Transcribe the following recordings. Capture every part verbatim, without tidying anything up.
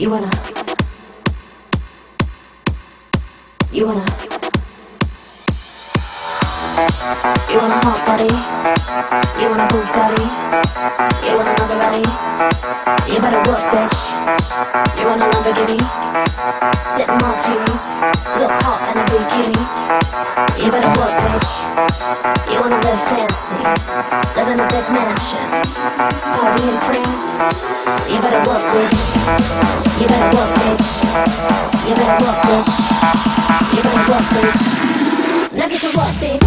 You wanna, you wanna, you want a hot body, you want a Bugatti, you want a Maserati, you better work, bitch. You want a Lamborghini, sip martinis, look hot in a bikini. You better work, bitch. You wanna live fancy, live in a big mansion, party in France. You better work, bitch. You better work, bitch. You better work, bitch. You better work, bitch. Now get to work, bitch.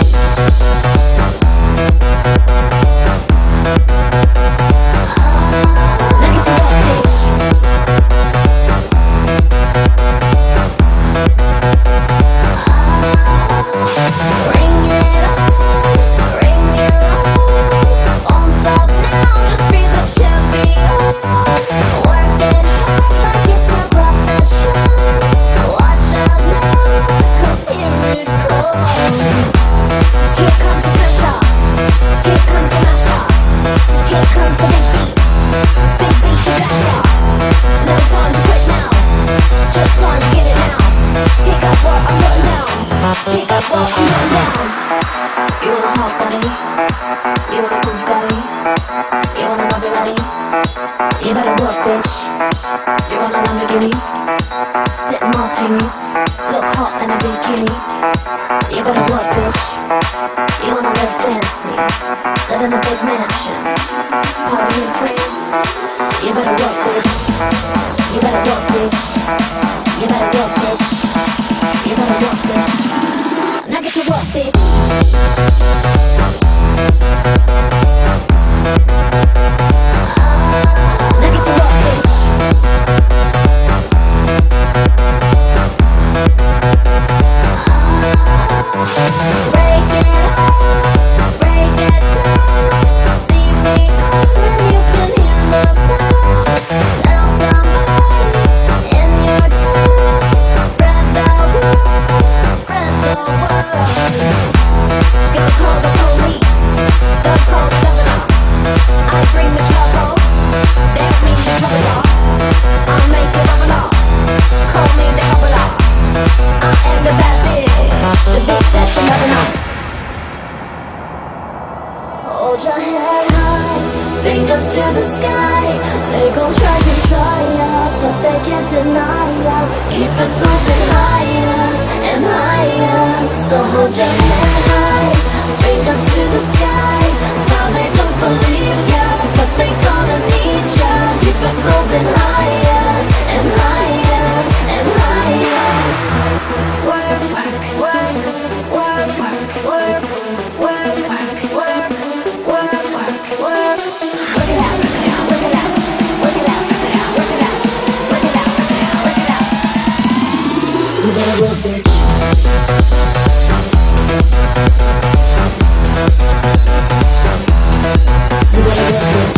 Now get to work, bitch. Ring it on, ring it on. Won't stop now, just be the champion. Work it hard like it's your profession. Watch out now, 'cause here it comes. Here comes the smasher, here comes the master, here comes the big beat, big beat to gotcha. No time to quit now, just time to get it now. Pick up what I'm putting down, pick up what I'm putting down. You want a hot body, you want a Bugatti, you want a Maserati. You better work, bitch. You want a Lamborghini, sip martinis, look hot in a bikini. You better work, bitch. You wanna live fancy, live in a big mansion, party in France. You better work, bitch. You better work, bitch. You better work, bitch. You better work, bitch. Now get to work, bitch. Now get to work, bitch. Break it up, break it down. See me coming, you can hear my sound. Tell somebody in your town. Spread the word, spread the word. Go call the police, go call the governor. I bring the trouble, that means the trouble. I'll make it up law, call me the governor. I am the bad bitch, the bitch that you never know. Hold your head high, fingers to the sky. They gon' try to try ya, but they can't deny ya. Keep it moving higher and higher. So hold your head high, fingers to the sky. Now they don't believe ya, but they gonna need ya. Keep it moving higher and higher and higher. Work, work, work, work, work, work, work, work, work, work, work, work. Work it out, work it out, work it out, work it out, work it out, work it out, work it out, work it out, work it out. You better work, bitch. You better work, bitch.